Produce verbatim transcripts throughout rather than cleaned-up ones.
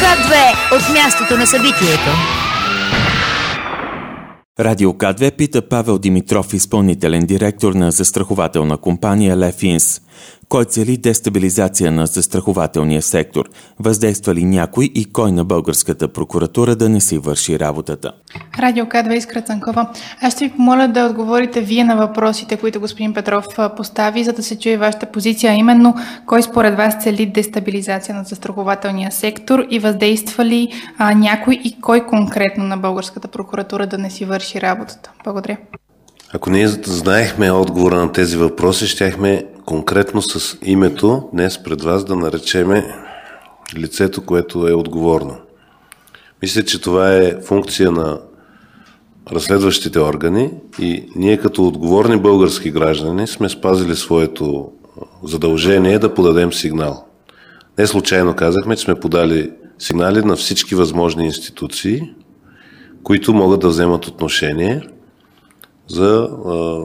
К две от мястото на събитието. Радио К две пита Павел Димитров, изпълнителен директор на застрахователна компания Лефинс. Кой цели дестабилизация на застрахователния сектор? Въздейства ли някой и кой на българската прокуратура да не си върши работата? Радио К две, Искра Цанкова. Аз ще ви помоля да отговорите вие на въпросите, които господин Петров постави, за да се чуе вашата позиция, а именно кой според вас цели дестабилизация на застрахователния сектор и въздейства ли а, някой и кой конкретно на българската прокуратура да не си върши работата? Благодаря. Ако ние знаехме отговора на тези въпроси, щяхме конкретно с името днес пред вас да наречеме лицето, което е отговорно. Мисля, че това е функция на разследващите органи и ние като отговорни български граждани сме спазили своето задължение да подадем сигнал. Не случайно казахме, че сме подали сигнали на всички възможни институции, които могат да вземат отношение за а,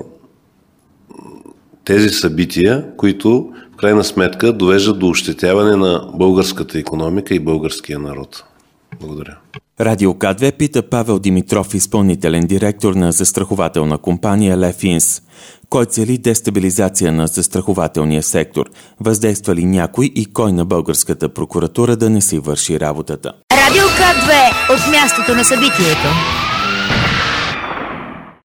тези събития, които в крайна сметка довеждат до ощетяване на българската икономика и българския народ. Благодаря. Радио К две пита Павел Димитров, изпълнителен директор на застрахователна компания Лефинс. Кой цели дестабилизация на застрахователния сектор? Въздейства ли някой и кой на българската прокуратура да не си върши работата? Радио К две от мястото на събитието.